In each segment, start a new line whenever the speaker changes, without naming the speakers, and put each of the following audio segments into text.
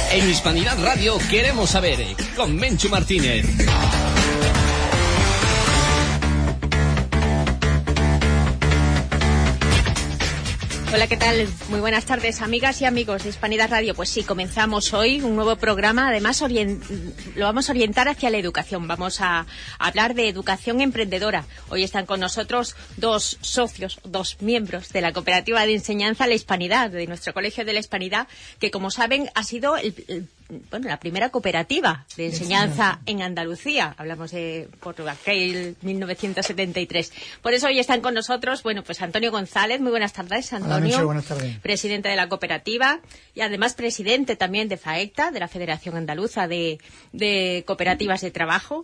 En Hispanidad Radio queremos saber, con Menchu Martínez.
Hola, ¿qué tal? Muy buenas tardes, amigas y amigos de Hispanidad Radio. Pues sí, comenzamos hoy un nuevo programa. Además, lo vamos a orientar hacia la educación. Vamos a hablar de educación emprendedora. Hoy están con nosotros dos socios, dos miembros de la Cooperativa de Enseñanza La Hispanidad, de nuestro Colegio de la Hispanidad, que, como saben, ha sido la primera cooperativa de enseñanza en Andalucía. Hablamos de por aquel 1973. Por eso hoy están con nosotros, pues Antonio González. Muy buenas tardes, Antonio.
Hola, Menchu, buenas tardes.
Presidente de la cooperativa y además presidente también de FAECTA, de la Federación Andaluza de Cooperativas de Trabajo.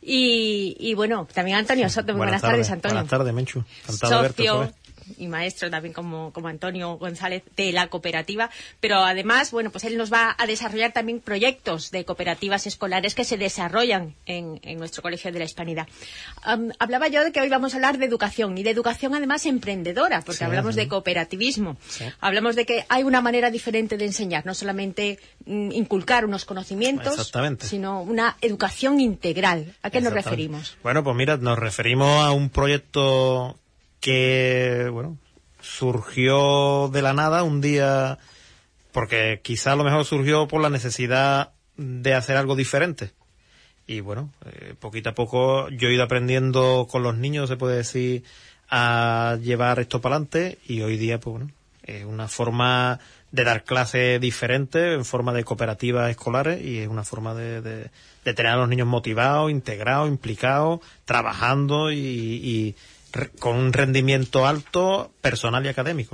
Y bueno, también Antonio Soto. Muy buenas tardes, Antonio.
Buenas tardes, Menchu. Encantado de verte otra vez.
Y maestro también como Antonio González de la cooperativa, pero además, pues él nos va a desarrollar también proyectos de cooperativas escolares que se desarrollan en nuestro Colegio de la Hispanidad. Hablaba yo de que hoy vamos a hablar de educación, y de educación además emprendedora, porque hablamos de cooperativismo. Sí. Hablamos de que hay una manera diferente de enseñar, no solamente inculcar unos conocimientos, sino una educación integral. ¿A qué nos referimos?
Bueno, pues mira, nos referimos a un proyecto que, surgió de la nada un día, porque quizá a lo mejor surgió por la necesidad de hacer algo diferente. Y poquito a poco yo he ido aprendiendo con los niños, se puede decir, a llevar esto para adelante, y hoy día, es una forma de dar clases diferente en forma de cooperativas escolares, y es una forma de tener a los niños motivados, integrados, implicados, trabajando y con un rendimiento alto personal y académico.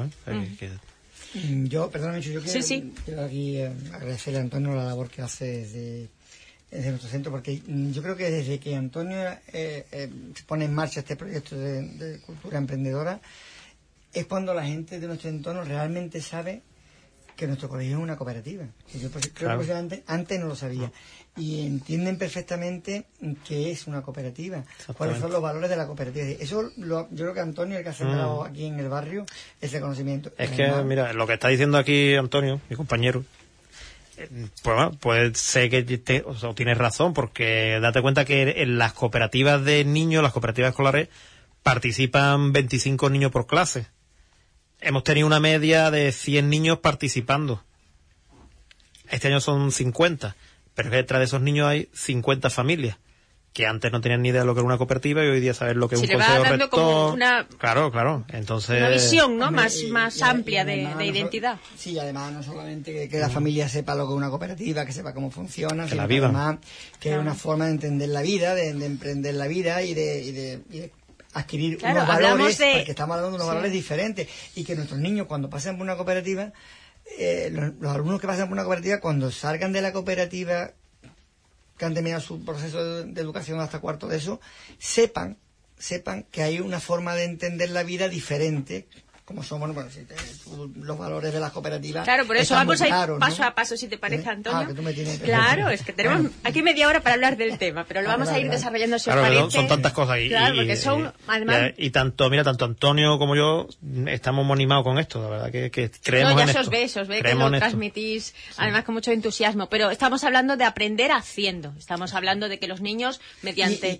Yo quiero aquí agradecerle a Antonio la labor que hace desde nuestro centro, porque yo creo que desde que Antonio se pone en marcha este proyecto de cultura emprendedora, es cuando la gente de nuestro entorno realmente sabe que nuestro colegio es una cooperativa. Yo creo que antes no lo sabía. Y entienden perfectamente qué es una cooperativa, cuáles son los valores de la cooperativa. Eso yo creo que Antonio, el que ha sembrado aquí en el barrio, ese conocimiento.
Es que, mira, lo que está diciendo aquí Antonio, mi compañero, pues sé que tienes razón, porque date cuenta que en las cooperativas de niños, las cooperativas escolares, participan 25 niños por clase. Hemos tenido una media de 100 niños participando. Este año son 50. Pero detrás de esos niños hay 50 familias que antes no tenían ni idea de lo que era una cooperativa, y hoy día saben lo que es un consejo rector.
Como
Claro. Entonces,
una visión, ¿no? más amplia de identidad.
Sí, además no solamente que la familia sepa lo que es una cooperativa, que sepa cómo funciona,
sino
que además que es una forma de entender la vida, de emprender la vida y de adquirir unos valores, porque estamos hablando de unos valores diferentes, y que nuestros niños, cuando pasen por una cooperativa, los alumnos que pasan por una cooperativa, cuando salgan de la cooperativa, que han terminado su proceso de educación hasta cuarto de eso, sepan que hay una forma de entender la vida diferente, como son los valores de las cooperativas.
Claro, por eso vamos a ir paso a paso, si te parece, Antonio.
Que tú me tienes...
Claro, es que tenemos aquí media hora para hablar del tema, pero lo vamos a ir desarrollando, si os parece.
Son tantas cosas.
Porque son, además...
Y tanto Antonio como yo estamos muy animados con esto, la verdad que creemos en esto.
Se os ve que lo transmitís, además, con mucho entusiasmo. Pero estamos hablando de aprender haciendo. Estamos hablando de que los niños, mediante...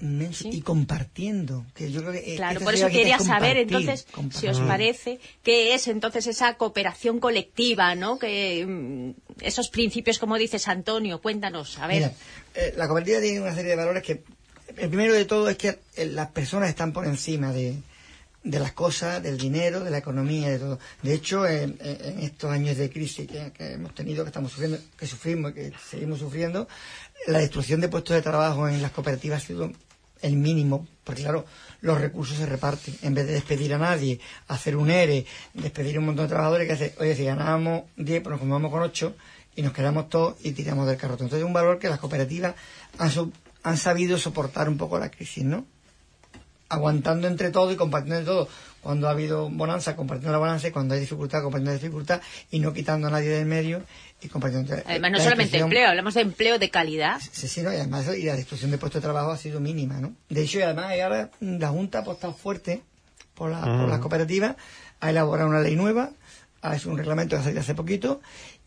Y compartiendo. Que yo creo que
claro, por eso quería saber, entonces, si os parece, qué es entonces esa cooperación colectiva, ¿no? Que esos principios, como dices, Antonio, cuéntanos, a ver.
Mira, la cooperativa tiene una serie de valores que, el primero de todo es que las personas están por encima de las cosas, del dinero, de la economía, de todo. De hecho, en estos años de crisis que hemos tenido, que estamos sufriendo, que sufrimos, que seguimos sufriendo, la destrucción de puestos de trabajo en las cooperativas ha sido el mínimo, porque claro, los recursos se reparten. En vez de despedir a nadie, hacer un ERE, despedir a un montón de trabajadores, que hace, oye, si ganábamos 10, pues nos formamos con 8 y nos quedamos todos y tiramos del carrote. Entonces es un valor que las cooperativas han sabido soportar un poco la crisis, ¿no? Aguantando entre todos y compartiendo entre todos. Cuando ha habido bonanza, compartiendo la bonanza, y cuando hay dificultad, compartiendo la dificultad, y no quitando a nadie del medio y compartiendo.
Además, no solamente empleo, hablamos de empleo de calidad.
Sí, no, y además y la destrucción de puestos de trabajo ha sido mínima, ¿no? De hecho, y además ahora la Junta ha apostado fuerte por las cooperativas, ha elaborado una ley nueva, ha hecho un reglamento que ha salido hace poquito,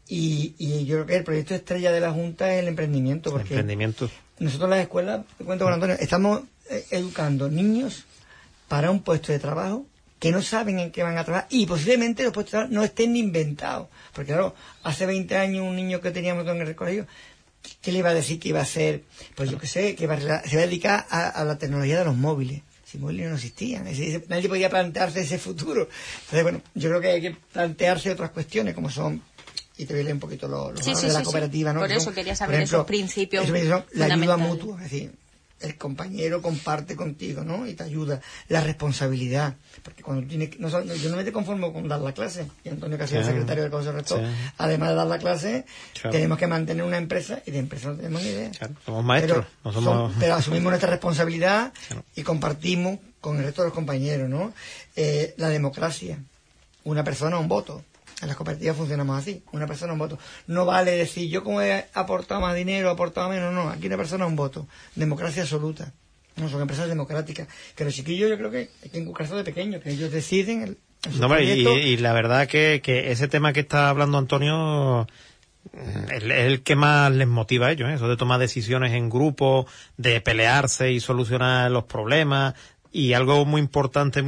Y yo creo que el proyecto estrella de la Junta es el emprendimiento, porque nosotros en las escuelas, te cuento con Antonio, estamos educando niños para un puesto de trabajo que no saben en qué van a trabajar y posiblemente los puestos de trabajo no estén ni inventados. Porque claro, hace 20 años un niño que teníamos en el colegio, ¿qué le iba a decir que iba a hacer? Pues yo qué sé, se va a dedicar a la tecnología de los móviles. Si móviles no existían, nadie podía plantearse ese futuro. Entonces, bueno, yo creo que hay que plantearse otras cuestiones como son, y te voy a leer un poquito los valores de la cooperativa, ¿no?
Por eso quería saber esos principios.
La ayuda mutua, es decir, el compañero comparte contigo, ¿no? Y te ayuda. La responsabilidad, porque cuando yo no me conformo con dar la clase, y Antonio, que ha sido el secretario del Consejo Rector, además de dar la clase, tenemos que mantener una empresa, y de empresa no tenemos ni idea.
Claro, somos maestros.
Pero asumimos nuestra responsabilidad y compartimos con el resto de los compañeros, ¿no? La democracia, una persona, un voto. En las cooperativas funcionamos así, una persona, un voto. No vale decir, yo como he aportado más dinero, he aportado menos, no. Aquí una persona, un voto. Democracia absoluta. No, son empresas democráticas. Que los chiquillos yo creo que hay que inculcarse de pequeños, que ellos deciden
y la verdad que ese tema que está hablando Antonio es el que más les motiva a ellos, ¿eh? Eso de tomar decisiones en grupo, de pelearse y solucionar los problemas. Y algo muy importante,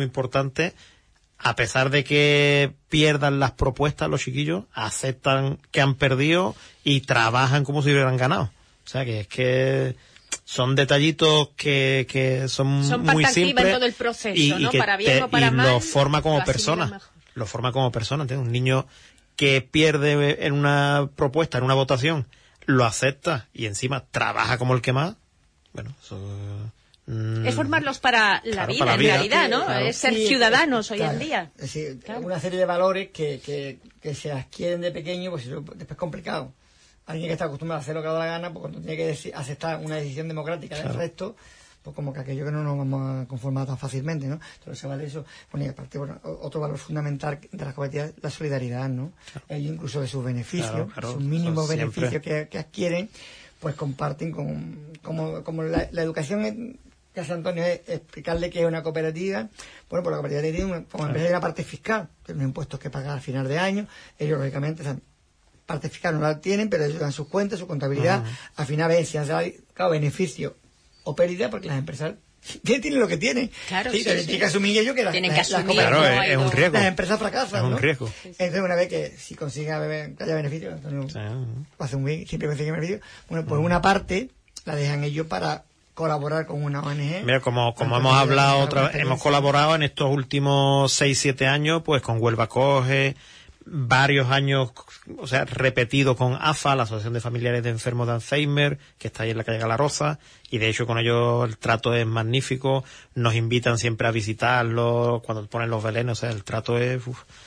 a pesar de que pierdan las propuestas, los chiquillos aceptan que han perdido y trabajan como si hubieran ganado. O sea, que es que son detallitos que son muy simples.
En todo el proceso, ¿no? Para bien o para mal.
Y lo forma como persona. Lo forma como persona, ¿entiendes? Un niño que pierde en una propuesta, en una votación, lo acepta y encima trabaja como el que más. Bueno, eso...
Es formarlos para la vida, en realidad, ¿no? Claro. Es ser ciudadanos hoy en día.
Es decir, una serie de valores que se adquieren de pequeño, pues después es complicado. Alguien que está acostumbrado a hacer lo que da la gana, pues cuando tiene que aceptar una decisión democrática del resto, pues como que aquello que no nos vamos a conformar tan fácilmente, ¿no? Entonces se vale eso. Bueno, y aparte, otro valor fundamental de las cooperativas, la solidaridad, ¿no? Ellos incluso de sus beneficios, sus mínimos beneficios que adquieren, pues comparten como la educación que hace Antonio es explicarle qué es una cooperativa. Bueno, pues la cooperativa tiene como empresa hay una parte fiscal, tiene unos impuestos que pagar al final de año. Ellos, lógicamente, parte fiscal no la tienen, pero ellos dan sus cuentas, su contabilidad. Al final ven si han sacado beneficio o pérdida, porque las empresas tienen lo que tienen.
Claro,
tienen que asumir ellos que
tienen que asumir.
Claro, es un riesgo.
Las empresas fracasan,
es un riesgo.
Entonces, una vez que si consiguen que haya beneficio, Antonio hace un bien, siempre consigue beneficio, bueno, pues una parte la dejan ellos para colaborar con una ONG.
Mira, como hemos hablado hemos colaborado en estos últimos 6-7 años, pues con Huelva Coge, varios años, o sea, repetido con AFA, la Asociación de Familiares de Enfermos de Alzheimer, que está ahí en la calle Galaroza, y de hecho con ellos el trato es magnífico, nos invitan siempre a visitarlos cuando ponen los belenes, o sea, el trato es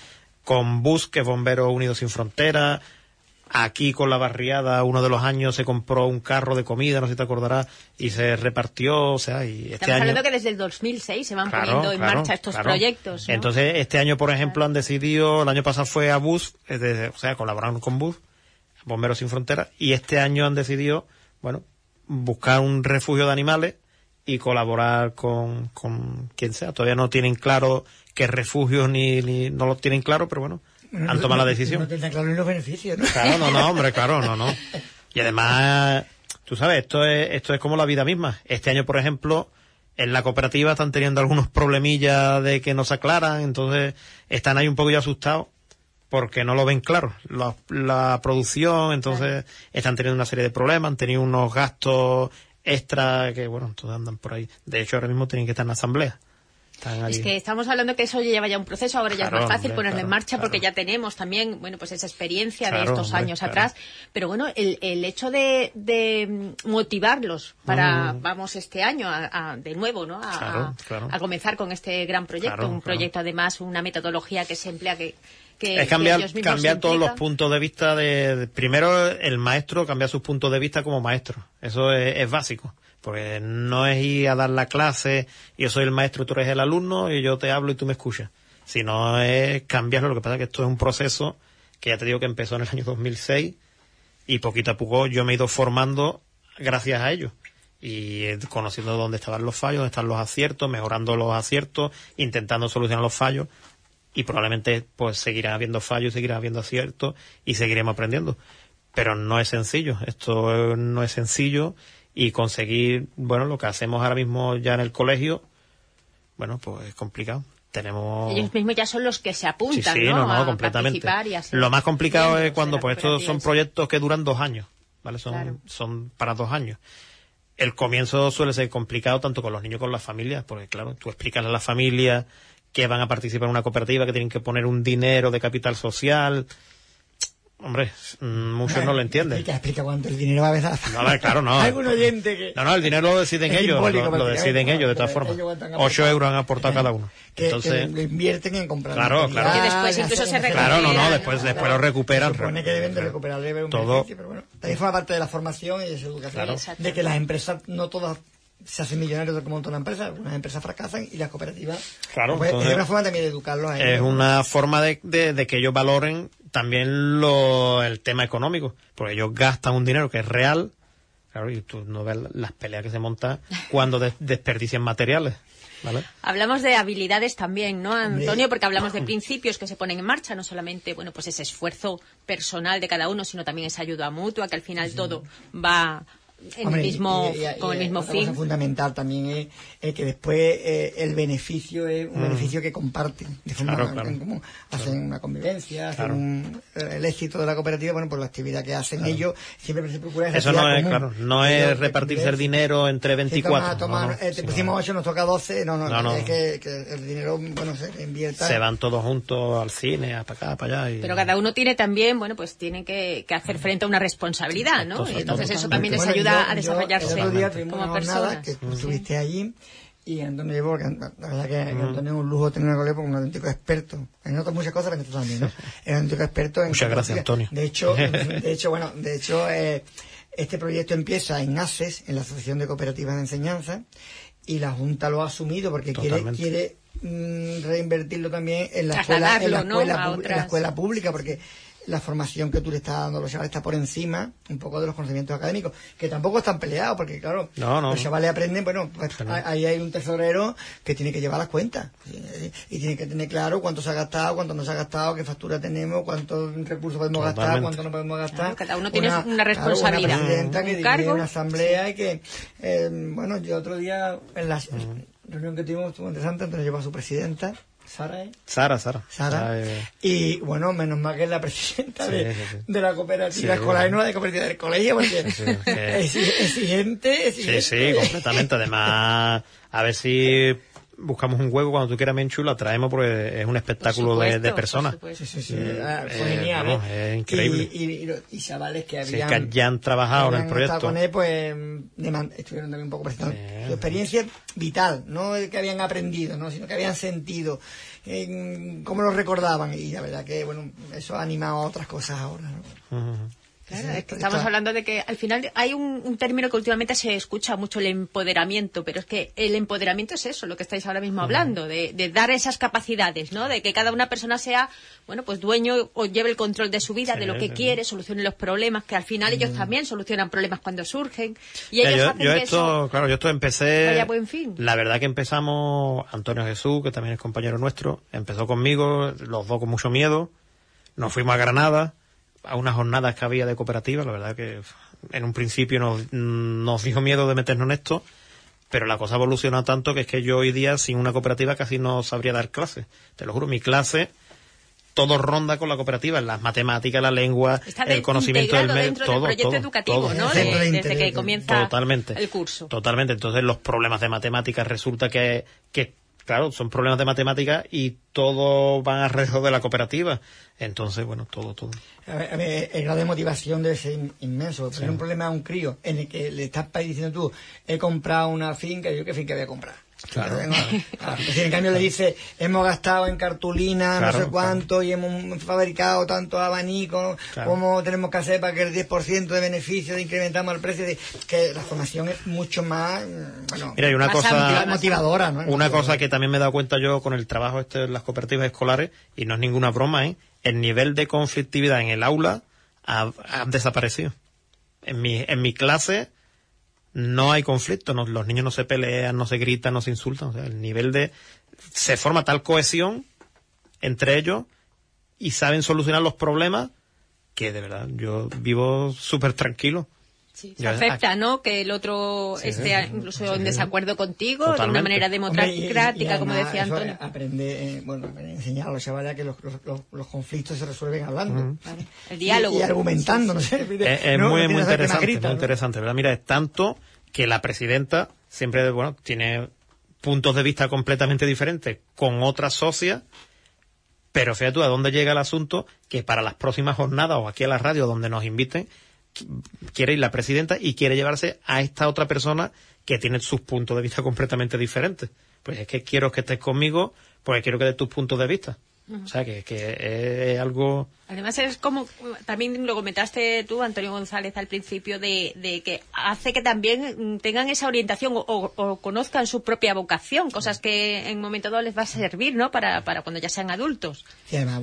con BUS, que es Bomberos Unidos Sin Fronteras. Aquí con la barriada, uno de los años se compró un carro de comida, no sé si te acordarás, y se repartió, o sea, y
Estamos hablando que desde el 2006 se van poniendo en marcha estos proyectos, ¿no?
Entonces, este año, por ejemplo, han decidido, el año pasado fue a BUS, o sea, colaboraron con BUS, Bomberos Sin Fronteras, y este año han decidido, bueno, buscar un refugio de animales y colaborar con quien sea. Todavía no tienen claro qué refugio ni no lo tienen claro, pero bueno, han tomado la decisión.
No tendrán claro ni los beneficios, ¿no?
Claro, hombre, no. Y además, tú sabes, esto es como la vida misma. Este año, por ejemplo, en la cooperativa están teniendo algunos problemillas de que no se aclaran, entonces están ahí un poco ya asustados porque no lo ven claro. La producción, entonces están teniendo una serie de problemas, han tenido unos gastos extra que, bueno, entonces andan por ahí. De hecho, ahora mismo tienen que estar en la asamblea.
Es que estamos hablando que eso lleva ya un proceso, ahora ya es más fácil ponerlo en marcha porque ya tenemos también, bueno, pues esa experiencia de estos años atrás. Pero bueno, el hecho de motivarlos para, vamos, este año de nuevo, ¿no? A comenzar con este gran proyecto, un proyecto además, una metodología que se emplea que
es cambiar todos los puntos de vista primero el maestro, cambiar sus puntos de vista como maestro. Eso es básico. Porque no es ir a dar la clase, yo soy el maestro, tú eres el alumno, y yo te hablo y tú me escuchas. Sino es cambiarlo. Lo que pasa es que esto es un proceso que ya te digo que empezó en el año 2006 y poquito a poco yo me he ido formando gracias a ello. Y conociendo dónde estaban los fallos, dónde están los aciertos, mejorando los aciertos, intentando solucionar los fallos. y probablemente pues seguirá habiendo fallos, seguirá habiendo aciertos y seguiremos aprendiendo. Pero no es sencillo, esto no es sencillo, y conseguir, bueno, lo que hacemos ahora mismo ya en el colegio, bueno, pues es complicado.
Ellos mismos ya son los que se apuntan,
sí,
¿no?
no, completamente.
Y hacer
lo más complicado es
miembros
cuando,
de la
pues estos son
cooperativa.
proyectos que duran 2 años, ¿vale?
Claro.
Son para 2 años. El comienzo suele ser complicado tanto con los niños como con las familias, porque claro, tú explicas a las familias que van a participar en una cooperativa, que tienen que poner un dinero de capital social. Hombre, muchos no lo entienden.
Explica cuánto el dinero va a veces.
No, claro, no.
Algún oyente que...
No, el dinero lo deciden
es
ellos,
simbólico,
lo deciden ellos de todas
ellos
formas.
han
8 euros han aportado cada uno.
Entonces, que lo invierten en comprar.
Claro.
Que después incluso se recuperan.
Claro, después lo recuperan.
Se supone que deben de recuperar un
todo.
beneficio, pero bueno, también forma parte de la formación y de su educación.
Claro.
De que las empresas, no todas se hacen millonarios de que monta una empresa, algunas empresas fracasan y las cooperativas,
claro,
pues,
entonces,
es una forma también de educarlos a ellos.
Es una forma de que ellos valoren también el tema económico, porque ellos gastan un dinero que es real, claro, y tú no ves las peleas que se montan cuando desperdician materiales, ¿vale?
Hablamos de habilidades también, ¿no, Antonio?
Hombre.
Porque hablamos de principios que se ponen en marcha, no solamente, bueno, pues ese esfuerzo personal de cada uno, sino también esa ayuda mutua, que al final todo va en
Hombre,
el mismo,
y
con el mismo
otra
fin.
cosa fundamental también es que después el beneficio es un beneficio que comparten de forma en común. Hacen una convivencia, hacen el éxito de la cooperativa, bueno, pues la actividad que hacen ellos siempre se procura
eso no es, común. No es repartirse el dinero entre 24.
Te pusimos 8, nos toca 12, no. Es que el dinero, bueno, se invierta.
Se van todos juntos al cine, hasta acá, para allá.
Pero cada uno tiene también, bueno, pues tiene que hacer frente a una responsabilidad, ¿no?
Exacto.
Y entonces eso también les ayuda a desarrollarse
el otro día tuvimos
como
una jornada
personas.
que estuviste allí y Antonio llevó, la verdad que Antonio es un lujo tener una colega porque es un auténtico experto en otras muchas cosas, pero en esto también, ¿no? Es un auténtico experto en...
Muchas gracias, Antonio.
De hecho, este proyecto empieza en ACES, en la Asociación de Cooperativas de Enseñanza, y la Junta lo ha asumido porque quiere reinvertirlo también en la escuela pública, porque la formación que tú le estás dando a los chavales está por encima un poco de los conocimientos académicos, que tampoco están peleados, porque claro, los chavales aprenden, bueno, pues ahí hay un tesorero que tiene que llevar las cuentas y tiene que tener claro cuánto se ha gastado, cuánto no se ha gastado, qué factura tenemos, cuántos recursos podemos gastar, cuánto no podemos gastar.
Claro, cada uno tiene una responsabilidad,
una presidenta que dirige una asamblea
sí.
Y que bueno, yo otro día en la reunión que tuvimos estuvo interesante, entonces lleva a su presidenta Sara. Y bueno, menos mal que es la presidenta de la cooperativa escolar y no la de cooperativa del colegio, porque es exigente.
Sí, completamente. Además, a ver si buscamos un hueco cuando tú quieras, Menchu, la traemos porque es un espectáculo de personas.
Fue genial.
Es increíble.
Y chavales que
ya han trabajado en el proyecto.
Con él, pues estuvieron también un poco presentando su experiencia vital, no que habían aprendido, ¿no? Sino que habían sentido, cómo lo recordaban, y la verdad que bueno, eso ha animado a otras cosas ahora, ¿no?
Claro, es que estamos hablando de que al final hay un término que últimamente se escucha mucho, el empoderamiento, pero es que el empoderamiento es eso, lo que estáis ahora mismo hablando, de dar esas capacidades, ¿no? De que cada una persona sea, bueno, pues dueño o lleve el control de su vida, de lo que quiere, solucione los problemas, que al final ellos también solucionan problemas cuando surgen. Y ellos hacen que
yo esto empecé,
vaya a buen fin.
La verdad que empezamos, Antonio Jesús, que también es compañero nuestro, empezó conmigo, los dos con mucho miedo, nos fuimos a Granada, a unas jornadas que había de cooperativa. La verdad que en un principio nos dio miedo de meternos en esto, pero la cosa evolucionó tanto que es que yo hoy día sin una cooperativa casi no sabría dar clases. Te lo juro, mi clase todo ronda con la cooperativa, las matemáticas, la lengua, el conocimiento del medio,
dentro del proyecto educativo, ¿no? Desde que comienza el curso.
Totalmente. Entonces los problemas de matemáticas resulta que claro, son problemas de matemáticas y todo van alrededor de la cooperativa. Entonces, bueno, todo.
A ver, el grado de motivación debe ser inmenso. Pero un problema a un crío en el que le estás diciendo tú, he comprado una finca, yo qué finca voy a comprar.
Claro.
Si en cambio le dice, hemos gastado en cartulina no sé cuánto y hemos fabricado tantos abanicos, ¿cómo tenemos que hacer para que el 10% de beneficio incrementamos el precio? Que la formación es mucho más, bueno,
mira, hay una cosa
motivadora, ¿no?
Una cosa que también me he dado cuenta yo con el trabajo en las cooperativas escolares, y no es ninguna broma, el nivel de conflictividad en el aula ha desaparecido. En mi clase no hay conflicto, los niños no se pelean, no se gritan, no se insultan, o sea, el nivel se forma tal cohesión entre ellos y saben solucionar los problemas, que de verdad yo vivo súper tranquilo.
Sí, se afecta, ¿no? Que el otro esté incluso en desacuerdo contigo,
totalmente,
de una manera democrática,
y
como decía Antonio.
Aprende, enseñar a los chavales a que los conflictos se resuelven hablando.
Vale. El diálogo.
Y argumentando, no sé.
Es muy interesante, ¿verdad? Mira, es tanto que la presidenta siempre, tiene puntos de vista completamente diferentes con otras socias, pero fíjate tú a dónde llega el asunto, que para las próximas jornadas o aquí a la radio donde nos inviten, quiere ir la presidenta y quiere llevarse a esta otra persona que tiene sus puntos de vista completamente diferentes. Pues es que quiero que estés conmigo porque quiero que des tus puntos de vista. O sea, que es algo...
Además es como, también lo comentaste tú, Antonio González, al principio, de que hace que también tengan esa orientación o conozcan su propia vocación, cosas que en un momento dado les va a servir, ¿no?, para cuando ya sean adultos.
Y además,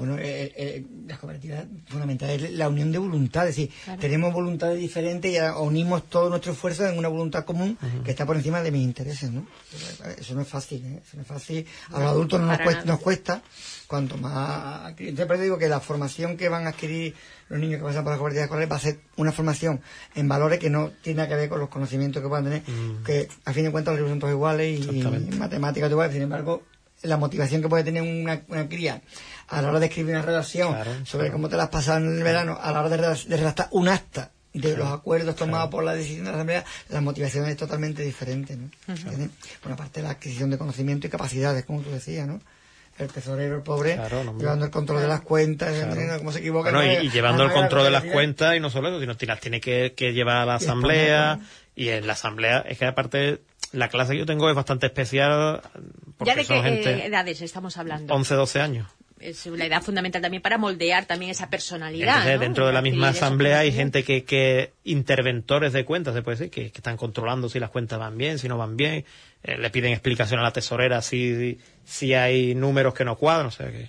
las cooperativas fundamentales es la unión de voluntad, es decir, tenemos voluntades diferentes y unimos todo nuestro esfuerzo en una voluntad común que está por encima de mis intereses, ¿no? Eso no es fácil, eso no es fácil. A los adultos nos cuesta. Cuanto más... Siempre digo que la formación que van a adquirir los niños que pasan por las cooperativas escolares va a ser una formación en valores que no tiene nada que ver con los conocimientos que puedan tener, que a fin de cuentas los libros son todos iguales y en matemáticas iguales. Sin embargo, la motivación que puede tener una cría a la hora de escribir una redacción sobre cómo te las pasas en el verano, a la hora de redactar un acta de los acuerdos tomados por la decisión de la Asamblea, la motivación es totalmente diferente, ¿no? Bueno, aparte de la adquisición de conocimiento y capacidades, como tú decías, ¿no? El tesorero, el pobre, llevando el control de las cuentas, cómo se equivoca.
Y llevando el control de las cuentas, y no solo eso, sino que las tiene que llevar a la asamblea, y en la asamblea, es que aparte, la clase que yo tengo es bastante especial.
¿Ya de qué edades estamos hablando?
11, 12 años.
Es la edad fundamental también para moldear también esa personalidad.
Entonces,
¿no?
dentro de la misma asamblea hay gente que interventores de cuentas, se puede decir, que están controlando si las cuentas van bien, si no van bien, le piden explicación a la tesorera si hay números que no cuadran, o sea que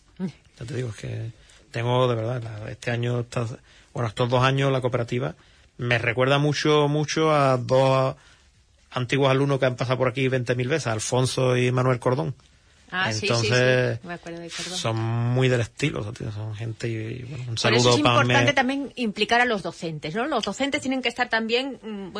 ya te digo, es que tengo de verdad este año, estos 2 años la cooperativa me recuerda mucho a dos antiguos alumnos que han pasado por aquí 20.000 veces, Alfonso y Manuel Cordón. Entonces,
sí. Me acuerdo de Cordón.
Son muy del estilo, son gente y un saludo para...
Por eso es importante también implicar a los docentes, ¿no? Los docentes tienen que estar también,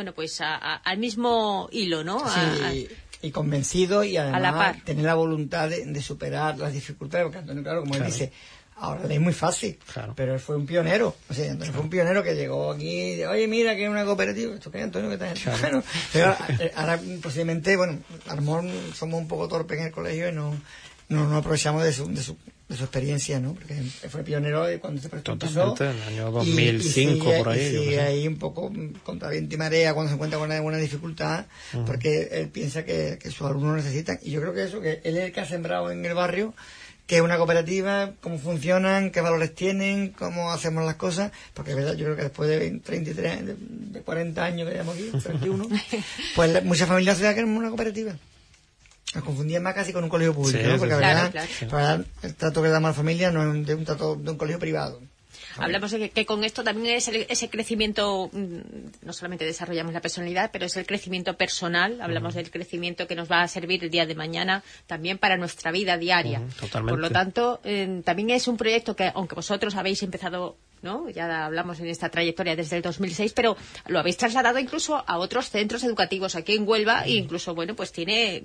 al mismo hilo, ¿no?
Sí, y convencidos y además tener la voluntad de superar las dificultades, porque Antonio, claro, como él dice, ahora es muy fácil, pero él fue un pionero, o sea, Antonio fue un pionero que llegó aquí y oye, mira que es una cooperativa, ¿esto qué es, Antonio? ¿Qué tal? Bueno, pero ahora posiblemente, a lo mejor somos un poco torpes en el colegio y no aprovechamos de su experiencia, ¿no? Porque fue pionero cuando se empezó.
Totalmente, en el año 2005 por ahí.
Y ahí un poco contra viento y marea cuando se encuentra con alguna dificultad, porque él piensa que sus alumnos necesitan. Y yo creo que él es el que ha sembrado en el barrio qué es una cooperativa, cómo funcionan, qué valores tienen, cómo hacemos las cosas, porque es verdad, yo creo que después de 33, de 40 años que llevamos aquí, 31, pues muchas familias se queremos una cooperativa. Nos confundían más casi con un colegio público, ¿no? Porque la verdad, el trato que damos a la familia no es un trato de un colegio privado.
Hablamos de que con esto también es ese crecimiento, no solamente desarrollamos la personalidad, pero es el crecimiento personal, hablamos del crecimiento que nos va a servir el día de mañana también para nuestra vida diaria.
Totalmente.
Por lo tanto, también es un proyecto que, aunque vosotros habéis empezado, ¿no? Ya hablamos en esta trayectoria desde el 2006, pero lo habéis trasladado incluso a otros centros educativos aquí en Huelva e incluso, pues tiene,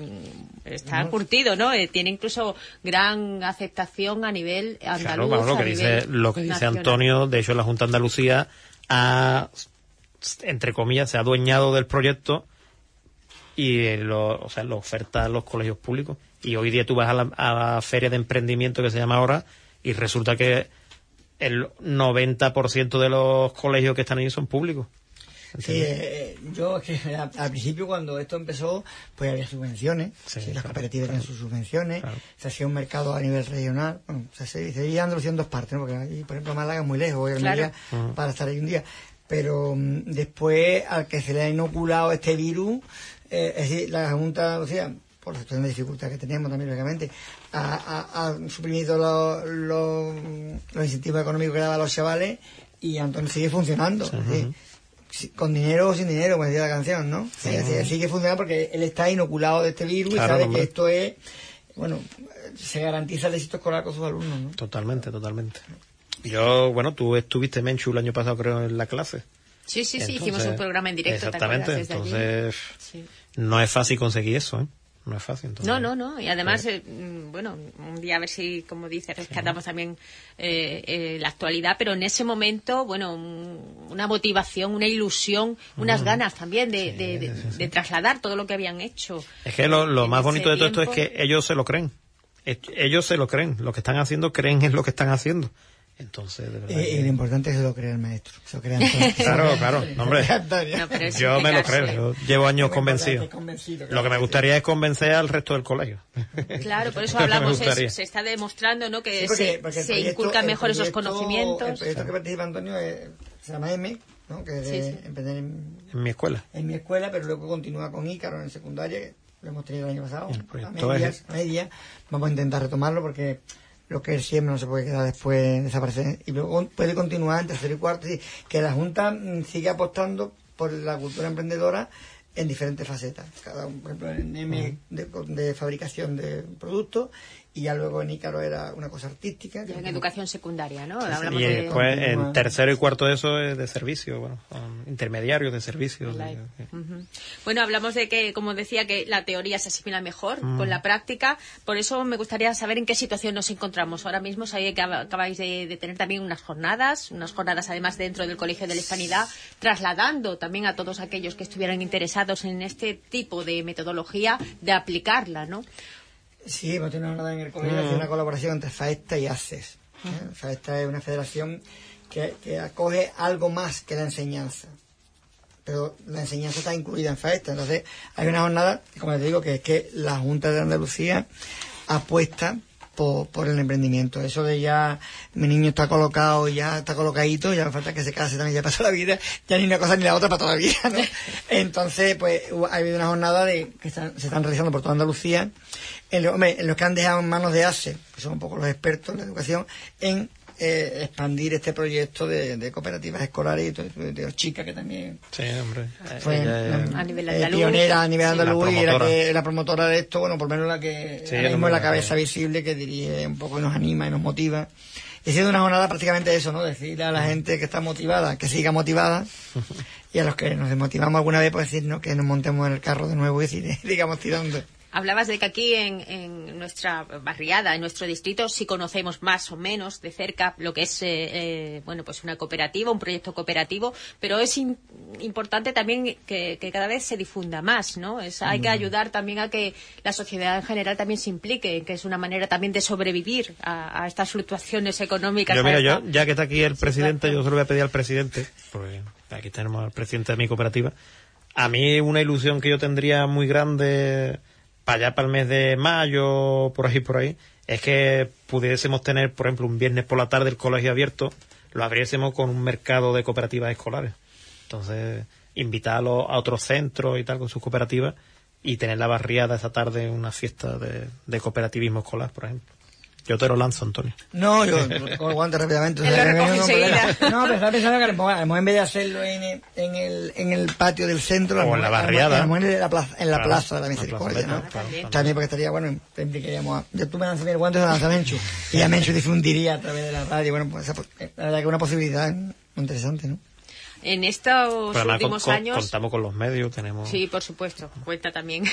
está curtido, ¿no? Tiene incluso gran aceptación a nivel andaluz.
Claro, lo que dice Antonio, de hecho la Junta de Andalucía entre comillas, se ha adueñado del proyecto y lo oferta a los colegios públicos. Y hoy día tú vas a la feria de emprendimiento que se llama ahora y resulta que el 90% de los colegios que están ahí son públicos.
Sí, yo es que al principio cuando esto empezó, pues había subvenciones, las cooperativas tenían sus subvenciones, se hacía un mercado a nivel regional, se divide Andalucía en dos partes, ¿no? Porque ahí, por ejemplo, Málaga es muy lejos, para estar ahí un día, pero después al que se le ha inoculado este virus, es decir, la Junta de Andalucía, por la situación de dificultad que tenemos también, lógicamente, ha suprimido los incentivos económicos que daban a los chavales y Antonio sigue funcionando. Con dinero o sin dinero, como decía la canción, ¿no? Sigue funcionando porque él está inoculado de este virus y sabe que esto es bueno, se garantiza el éxito escolar con sus alumnos, ¿no?
Totalmente. Bueno, tú estuviste, Menchu, el año pasado, creo, en la clase.
Sí, hicimos un programa en directo.
Exactamente,
¿te acuerdas?
entonces
Sí.
no es fácil conseguir eso, ¿eh? No es fácil. Entonces,
No. Y además, bueno, un día a ver si, como dices, rescatamos también la actualidad, pero en ese momento, bueno, una motivación, una ilusión, unas ganas también de trasladar todo lo que habían hecho.
Es que lo más bonito de todo esto es
tiempo.
que ellos se lo creen. Ellos se lo creen. Lo que están haciendo, creen en lo que están haciendo. Entonces, de verdad.
Y lo importante es que se lo crea el maestro. Se lo crean todos.
Claro, hombre.
No, pero es
Yo me lo
implicarse.
creo. Yo llevo años convencido.
Convencido,
Lo que me gustaría es convencer al resto del colegio.
Claro, por eso
Lo que me
hablamos,
gustaría.
se está demostrando, ¿no?, que
Sí, porque el
se
proyecto-
inculcan mejor esos
el
conocimientos.
proyecto que participa Antonio se llama M, ¿no? Que es de
Sí.
emprender
En mi escuela.
en mi escuela, pero luego continúa con Ícaro en secundaria, que lo hemos tenido el año pasado.
El proyecto
A medias. Vamos a intentar retomarlo porque lo que es siempre no se puede quedar después, desaparecer. Y luego puede continuar en tercero y cuarto. Es decir, que la Junta sigue apostando por la cultura emprendedora en diferentes facetas. Cada uno, por ejemplo, en M de fabricación de productos, y ya luego en Ícaro era una cosa artística.
Ya en educación secundaria, ¿no? Hablamos
Y
de...
después, en tercero y cuarto de eso es de servicio, bueno, son intermediarios de servicios.
Ujú. Bueno, hablamos de que, como decía, que la teoría se asimila mejor con la práctica. Por eso me gustaría saber en qué situación nos encontramos ahora mismo. Sabéis que acabáis de tener también unas jornadas además dentro del Colegio de la Hispanidad, trasladando también a todos aquellos que estuvieran interesados en este tipo de metodología, de aplicarla, ¿no?
Sí, hemos tenido una en el colegio, hace una colaboración entre FAESTA y ACES. FAESTA es una federación que acoge algo más que la enseñanza. Pero la enseñanza está incluida en FAESTA. Entonces, hay una jornada, como te digo, que es que la Junta de Andalucía apuesta por el emprendimiento. Eso de ya mi niño está colocado, ya está colocadito, ya me falta que se case también, ya pasó la vida, ya ni una cosa ni la otra para toda la vida, ¿no? Entonces, pues ha habido una jornada que se están realizando por toda Andalucía, en los que han dejado en manos de ACE, que son un poco los expertos en la educación, en expandir este proyecto de cooperativas escolares y todo, de Chica, que también
Sí, hombre.
fue
a nivel andaluz.
pionera a nivel andaluz, y era
promotora.
la promotora de esto, bueno, por lo menos la que
Sí,
ahora mismo
hombre,
es la cabeza visible, que dirige un poco y nos anima y nos motiva. Y ha sido una jornada prácticamente eso, ¿no? Decirle a la gente que está motivada, que siga motivada, y a los que nos desmotivamos alguna vez, pues decirnos que nos montemos en el carro de nuevo y digamos tirando.
Hablabas de que aquí en nuestra barriada, en nuestro distrito, sí conocemos más o menos de cerca lo que es bueno, pues una cooperativa, un proyecto cooperativo, pero es importante también que cada vez se difunda más, ¿no? Hay que ayudar también a que la sociedad en general también se implique, que es una manera también de sobrevivir a estas fluctuaciones económicas.
Yo, ya que está aquí el presidente, yo se lo voy a pedir al presidente, porque aquí tenemos al presidente de mi cooperativa. A mí una ilusión que yo tendría muy grande para allá, para el mes de mayo, por ahí, es que pudiésemos tener, por ejemplo, un viernes por la tarde el colegio abierto, lo abriésemos con un mercado de cooperativas escolares. Entonces, invitarlos a otros centros y tal con sus cooperativas y tener la barriada esa tarde una fiesta de cooperativismo escolar, por ejemplo. Yo te lo lanzo, Antonio.
No, yo con el guante rápidamente.
Él lo recoge enseguida.
No, pero estaba pensando que hemos, en vez de hacerlo en el patio del centro,
O en la barriada.
en la
Claro,
plaza de la
la
Misericordia, ¿no?
plaza, claro.
También porque estaría, bueno, queríamos... Yo tú me lanzas el guante, se lo lanza Menchu. Y ya Menchu difundiría a través de la radio. Bueno, pues la verdad que es una posibilidad muy interesante, ¿no?
En estos últimos años...
Contamos con los medios, tenemos...
Sí, por supuesto, cuenta también.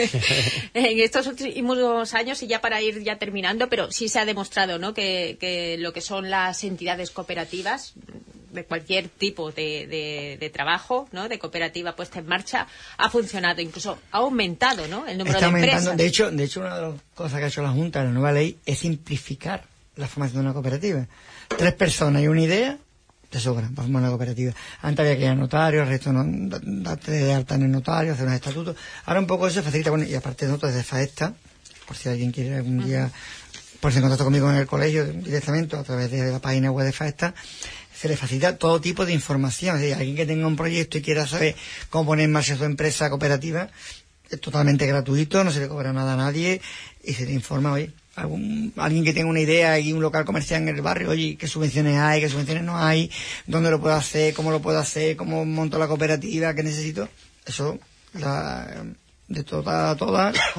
En estos últimos años, y ya para ir ya terminando, pero sí se ha demostrado, ¿no?, que lo que son las entidades cooperativas, de cualquier tipo de trabajo, ¿no?, de cooperativa puesta en marcha, ha funcionado, incluso ha aumentado, ¿no?, el número
Está
de
aumentando.
empresas.
De hecho, una de las cosas que ha hecho la Junta, la nueva ley, es simplificar la formación de una cooperativa. 3 personas y una idea te sobran para formar una cooperativa. Antes había que ir a notario, el resto no, darte de alta en el notario, hacer unos estatutos. Ahora un poco eso facilita, bueno, y aparte de nosotros desde FAESTA, por si alguien quiere algún día ponerse en contacto conmigo en el colegio directamente, a través de la página web de FAESTA, se le facilita todo tipo de información. Es decir, alguien que tenga un proyecto y quiera saber cómo poner en marcha su empresa cooperativa, es totalmente gratuito, no se le cobra nada a nadie, y se le informa, oye, alguien que tenga una idea y un local comercial en el barrio, oye, qué subvenciones hay, qué subvenciones no hay, dónde lo puedo hacer, cómo monto la cooperativa, qué necesito. Eso, de toda,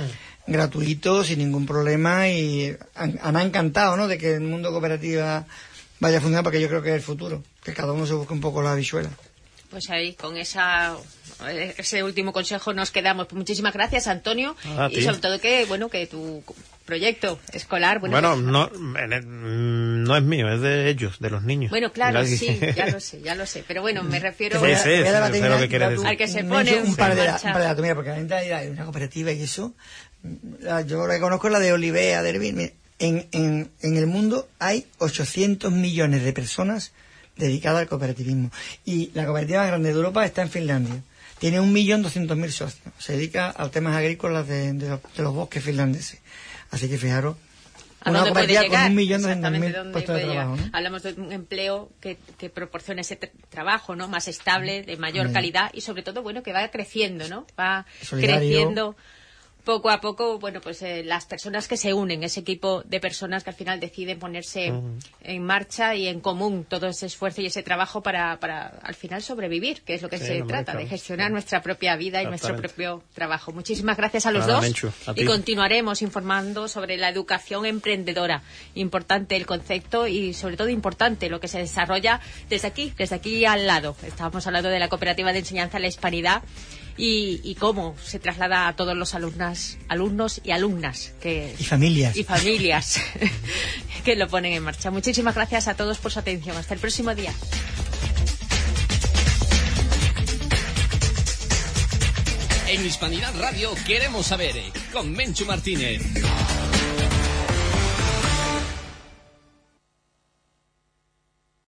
gratuito, sin ningún problema, y han encantado, ¿no?, de que el mundo cooperativa vaya a funcionar, porque yo creo que es el futuro, que cada uno se busque un poco la habichuela.
Pues ahí, con ese último consejo nos quedamos. Pues muchísimas gracias, Antonio, y sobre todo que tu proyecto escolar...
Bueno, no es mío, es de ellos, de los niños.
Bueno, claro, sí, ya lo sé. Pero bueno, me refiero
sé lo que quieres decir.
Al que se pone
un par de datos, mira, porque la gente dirá, hay una cooperativa y eso. Yo la que conozco es la de Olivea, de Hervir. En el mundo hay 800 millones de personas dedicadas al cooperativismo. Y la cooperativa más grande de Europa está en Finlandia. Tiene 1.200.000 socios. Se dedica a temas agrícolas de los bosques finlandeses. Así que fijaros, una cooperativa con 1.200.000 puestos de trabajo, ¿no?
Hablamos de un empleo que proporciona ese trabajo, ¿no?, más estable, de mayor calidad, y sobre todo, que va creciendo, ¿no? Va
solidario,
creciendo poco a poco, las personas que se unen, ese equipo de personas que al final deciden ponerse en marcha y en común todo ese esfuerzo y ese trabajo para al final sobrevivir, que es lo que se trata, de gestionar nuestra propia vida y nuestro propio trabajo. Muchísimas gracias a los dos,
Menchu,
y continuaremos informando sobre la educación emprendedora. Importante el concepto y sobre todo importante lo que se desarrolla desde aquí al lado. Estábamos hablando de la Cooperativa de Enseñanza La Hispanidad, y cómo se traslada a todos los alumnos y alumnas
y familias
que lo ponen en marcha. Muchísimas gracias a todos por su atención. Hasta el próximo día.
En Hispanidad Radio queremos saber, con Menchu Martínez.